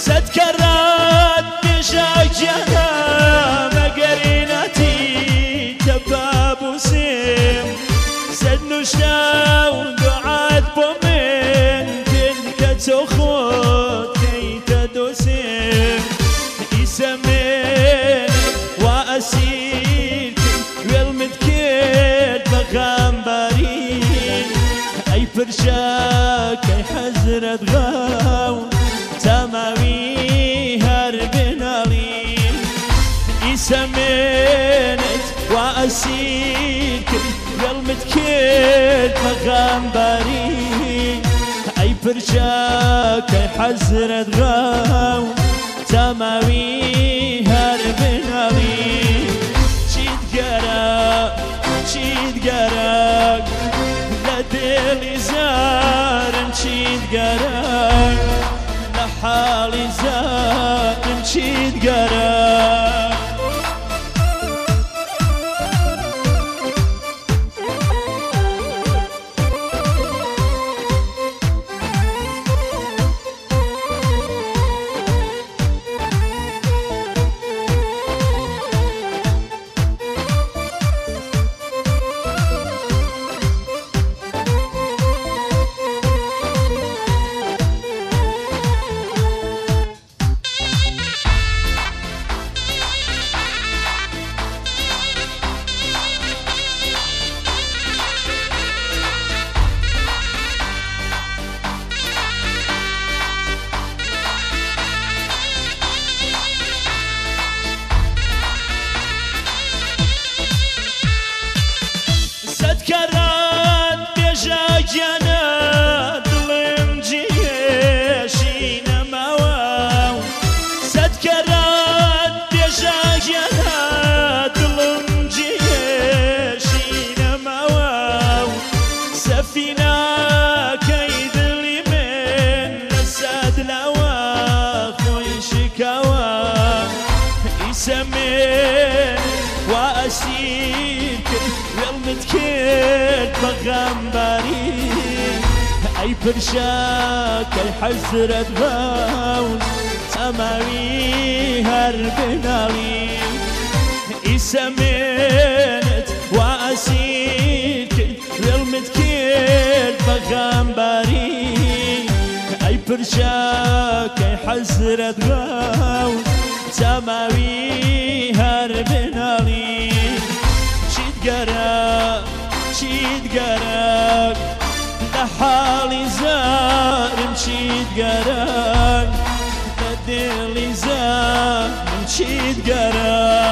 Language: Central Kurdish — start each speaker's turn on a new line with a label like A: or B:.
A: سد كرات بشاجنا مقرينتي دباب وسيم سد نشاو دعات بومين تلك تخوت كي تدوسيم يسمين وأسير والمتكير بغامبارين أي فرشاك أي حزرة غاو تمامي هربنا لين يسمينت وأسير والمتكير بغامبارين أي فرشاك أي حزرة غاو تمامي هربنا لين شيد قراك لديلي زار شيد قراك لحالي زار شيد قراك كرات بجاجنا ظلم جيشينا مواو سد كرات بجاجنا ظلم جيشينا مواو سفينة كيد اللي من لساد لوا خوي شكاوا يسمين وأسير والمتكير بغامبارين أي فرشاك أي حزرة غاون سماوي هربنا لين يسمينت وأسير والمتكير بغامبارين أي فرشاك أي حزرة غاون سماوي هربنا لين شيد قراك لحالي زار شيد قراك لديلي زار شيد قراك